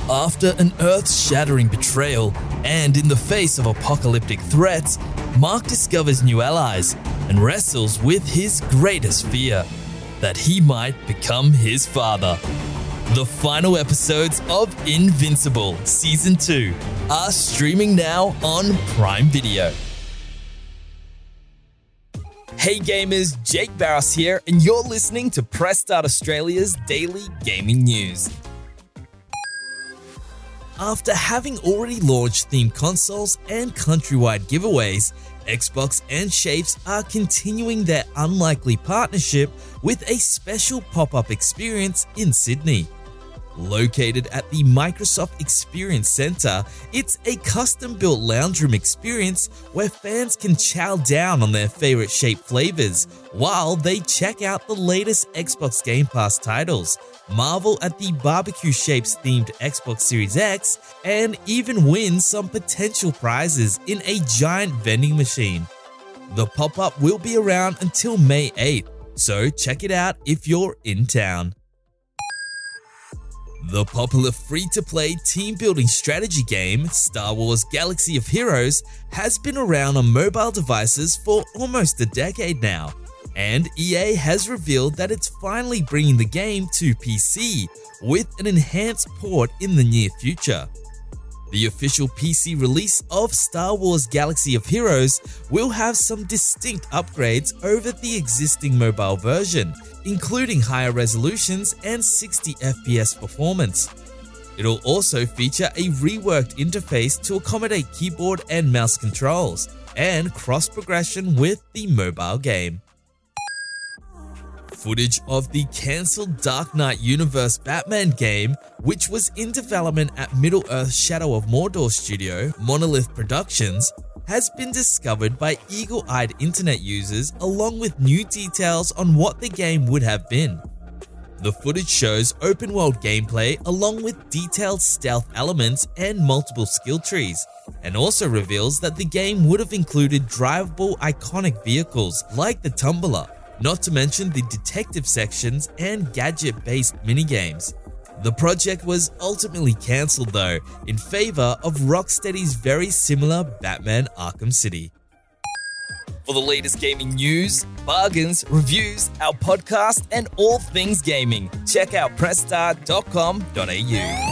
After an earth-shattering betrayal and in the face of apocalyptic threats, Mark discovers new allies and wrestles with his greatest fear, that he might become his father. The final episodes of Invincible Season 2 are streaming now on Prime Video. Hey gamers, Jake Barros here, and you're listening to Press Start Australia's daily gaming news. After having already launched themed consoles and countrywide giveaways, Xbox and Shapes are continuing their unlikely partnership with a special pop-up experience in Sydney. Located at the Microsoft Experience Centre, it's a custom-built lounge room experience where fans can chow down on their favourite Shape flavours while they check out the latest Xbox Game Pass titles, marvel at the barbecue Shapes themed Xbox Series X, and even win some potential prizes in a giant vending machine. The pop-up will be around until May 8th, so check it out if you're in town. The popular free-to-play team-building strategy game, Star Wars Galaxy of Heroes, has been around on mobile devices for almost a decade now, and EA has revealed that it's finally bringing the game to PC with an enhanced port in the near future. The official PC release of Star Wars Galaxy of Heroes will have some distinct upgrades over the existing mobile version, including higher resolutions and 60 FPS performance. It'll also feature a reworked interface to accommodate keyboard and mouse controls, and cross-progression with the mobile game. Footage of the cancelled Dark Knight Universe Batman game, which was in development at Middle-earth Shadow of Mordor studio, Monolith Productions, has been discovered by eagle-eyed internet users along with new details on what the game would have been. The footage shows open-world gameplay along with detailed stealth elements and multiple skill trees, and also reveals that the game would have included drivable iconic vehicles like the Tumbler, not to mention the detective sections and gadget-based minigames. The project was ultimately cancelled though, in favour of Rocksteady's very similar Batman Arkham City. For the latest gaming news, bargains, reviews, our podcast, and all things gaming, check out pressstart.com.au.